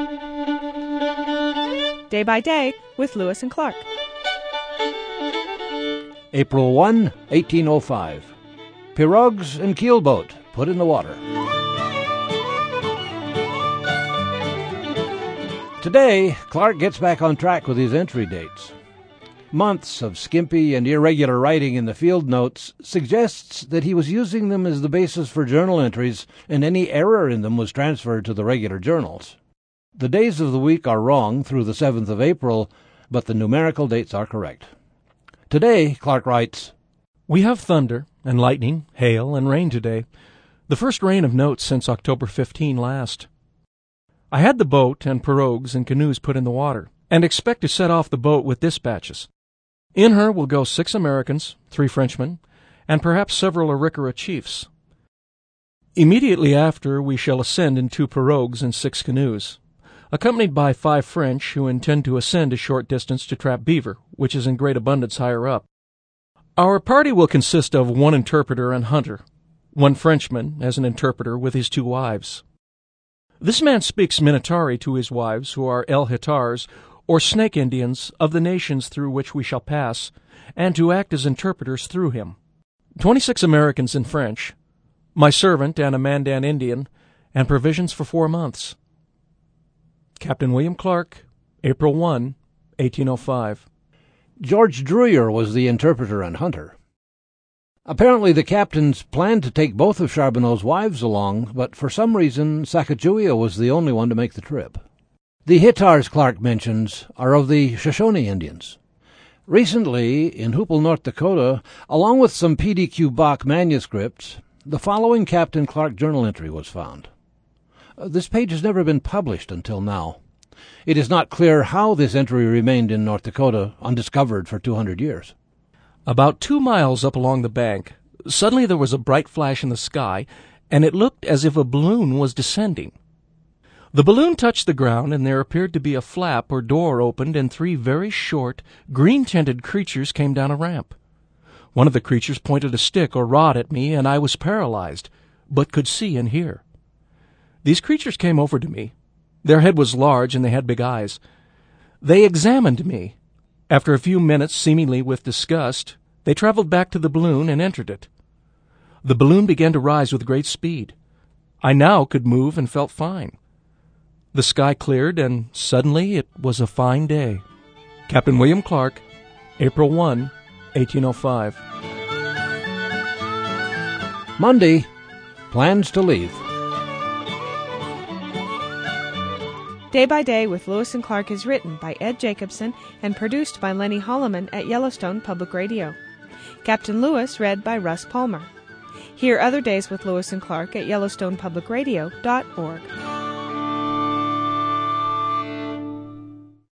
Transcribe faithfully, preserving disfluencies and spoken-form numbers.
Day by Day with Lewis and Clark. April first, eighteen oh five. Pirogues and keelboat put in the water. Today, Clark gets back on track with his entry dates. Months of skimpy and irregular writing in the field notes suggests that he was using them as the basis for journal entries, and any error in them was transferred to the regular journals. The days of the week are wrong through the seventh of April, but the numerical dates are correct. Today, Clark writes, We have thunder and lightning, hail, and rain today, the first rain of note since October fifteenth last. I had the boat and pirogues and canoes put in the water, and expect to set off the boat with dispatches. In her will go six Americans, three Frenchmen, and perhaps several Arikara chiefs. Immediately after we shall ascend in two pirogues and six canoes, accompanied by five French who intend to ascend a short distance to trap beaver, which is in great abundance higher up. Our party will consist of one interpreter and hunter, one Frenchman as an interpreter with his two wives. This man speaks Minatari to his wives, who are El Hitars, or Snake Indians of the nations through which we shall pass, and to act as interpreters through him. Twenty-six Americans in French, my servant and a Mandan Indian, and provisions for four months. Captain William Clark, April first, eighteen oh five. George Druyer was the interpreter and hunter. Apparently the captains planned to take both of Charbonneau's wives along, but for some reason Sacagawea was the only one to make the trip. The Hittars Clark mentions are of the Shoshone Indians. Recently, in Hoople, North Dakota, along with some P D Q Bach manuscripts, the following Captain Clark journal entry was found. This page has never been published until now. It is not clear how this entry remained in North Dakota undiscovered for two hundred years. About two miles up along the bank, suddenly there was a bright flash in the sky, and it looked as if a balloon was descending. The balloon touched the ground, and there appeared to be a flap or door opened, and three very short, green-tinted creatures came down a ramp. One of the creatures pointed a stick or rod at me, and I was paralyzed, but could see and hear. These creatures came over to me. Their head was large, and they had big eyes. They examined me. After a few minutes, seemingly with disgust, they traveled back to the balloon and entered it. The balloon began to rise with great speed. I now could move and felt fine. The sky cleared, and suddenly it was a fine day. Captain William Clark, April first, eighteen oh five. Monday, plans to leave. Day by Day with Lewis and Clark is written by Ed Jacobson and produced by Lenny Holloman at Yellowstone Public Radio. Captain Lewis read by Russ Palmer. Hear other days with Lewis and Clark at yellowstone public radio dot org.